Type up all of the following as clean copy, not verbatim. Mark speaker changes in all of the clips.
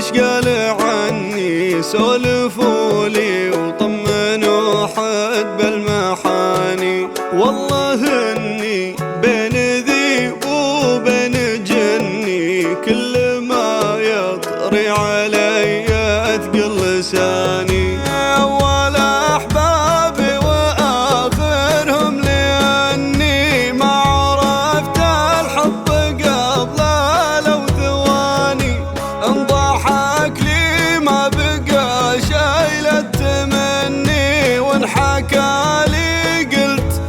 Speaker 1: قال عني سولفوا لي وطمنوا حد بالمحاني. والله اني بين ذي وبين جني كل ما يطري علي اثقل لساني. اول احبابي واخرهم لاني ما عرفت الحب قبل لو ثواني. انضحك لي ما بقى شي للتمني وانحكى لي قلت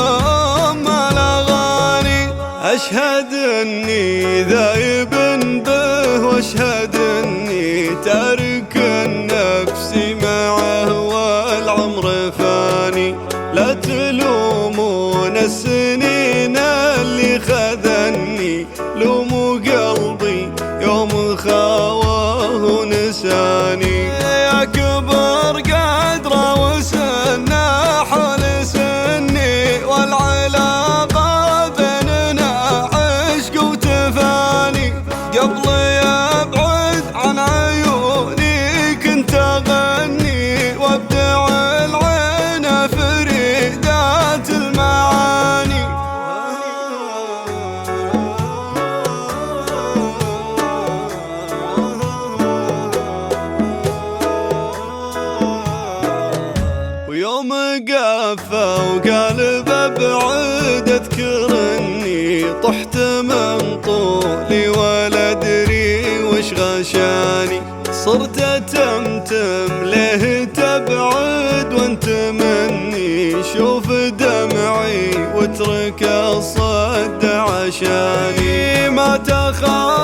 Speaker 1: الاغاني. اشهد اني ذايب به واشهد اني تارك النفس معه والعمر فاني. لا تلومون السنين اللي خذني لوموا قلبي يوم خاوه ونساني. يا كبر قدره وسنه حول سني والعلاقه بيننا عشق وتفاني. قبل يبعد عن عيوني كنت اغني وابدع العين فريدات المعاني. ويوم قفى وقال ببعد اذكر اني طحت من طولي ولا ادري وش غشاني. صرت اتمتم ليه تبعد وانت مني. شوف دمعي واترك الصد عشاني. ما تخاف